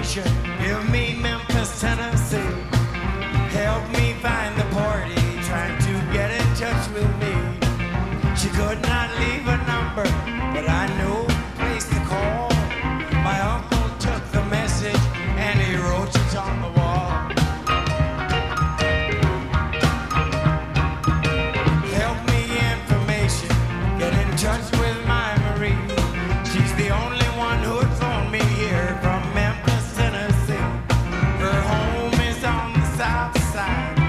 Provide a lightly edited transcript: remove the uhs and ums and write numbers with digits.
information. Give me Memphis, Tennessee. Help me find the party, trying to get in touch with me. She could not leave a number, but I knew the place to call. My uncle took the message and he wrote it on the wall. Help me information, get in touch with my Marie. She's the only one who'd phone me here from Memphis, Tennessee. Her home is on the south side.